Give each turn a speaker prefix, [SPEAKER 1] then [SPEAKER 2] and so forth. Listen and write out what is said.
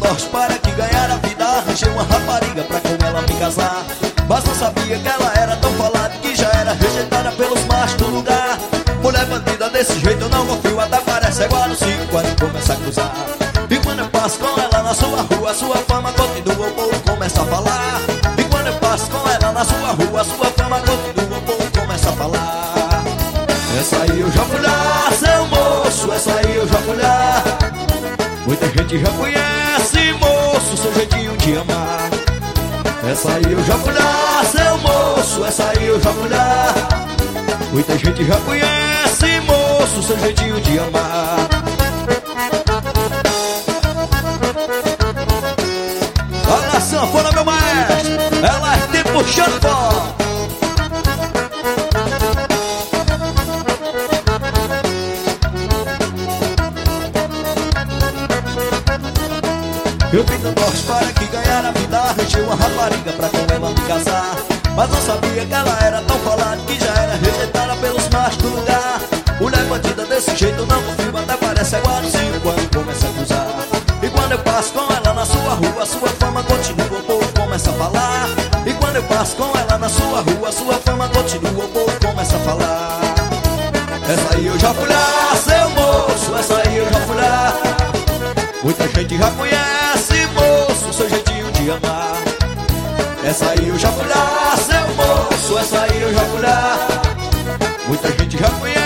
[SPEAKER 1] torce para que ganhar a vida. Arranjei uma rapariga pra com ela me casar, mas não sabia que ela era tão falada que já era rejeitada pelos machos do lugar. Mulher bandida desse jeito eu não confio, até parece igual no cinco quando começa a cruzar. E quando eu passo com ela na sua rua, sua fama continua, o povo começa a falar. E quando eu passo com ela na sua rua, sua fama continua, o povo começa a falar. Essa aí eu já fui lá, seu moço, essa aí eu já fui lá. Muita gente já conhece, moço, seu jeitinho de amar. Essa aí eu já fui lá, seu moço, essa aí eu já fui lá. Muita gente já conhece, moço, seu jeitinho de amar. Olha a sanfona, meu maestro, ela é te puxando fora. Eu vim do norte para que ganhar a vida. Arranjei uma rapariga pra com ela me casar, mas não sabia que ela era tão falada que já era rejeitada pelos machos do lugar. Mulher bandida desse jeito não confio, até parece igualzinho quando começa a cruzar. E quando eu passo com ela na sua rua, sua fama continua, o povo começa a falar. E quando eu passo com ela na sua rua, sua fama continua, o povo começa a falar. Essa aí eu já fui lá, seu moço, essa aí eu já fui lá. Muita gente já conhece, moço, seu jeitinho de amar. Essa aí eu já fui lá, seu moço, essa aí eu já fui lá. Muita gente já conhece.